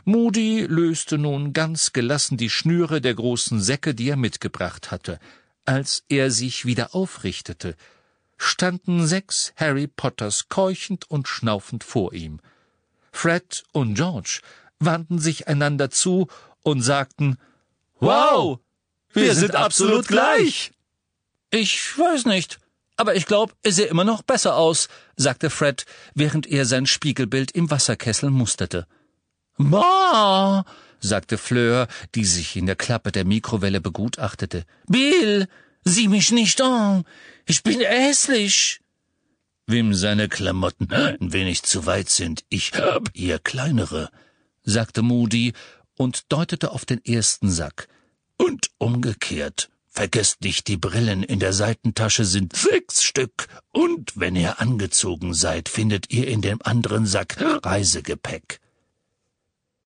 Moody löste nun ganz gelassen die Schnüre der großen Säcke, die er mitgebracht hatte. Als er sich wieder aufrichtete, standen 6 Harry Potters keuchend und schnaufend vor ihm. Fred und George wandten sich einander zu und sagten: »Wow, wir sind absolut gleich!« »Ich weiß nicht, aber ich glaube, er sähe immer noch besser aus«, sagte Fred, während er sein Spiegelbild im Wasserkessel musterte. »Ma«, sagte Fleur, die sich in der Klappe der Mikrowelle begutachtete. »Bill, sieh mich nicht an, ich bin hässlich.« »Wem seine Klamotten ein wenig zu weit sind, ich hab hier kleinere«, sagte Moody und deutete auf den ersten Sack. »Und umgekehrt. Vergesst nicht, die Brillen in der Seitentasche sind 6 Stück, und wenn ihr angezogen seid, findet ihr in dem anderen Sack Reisegepäck.«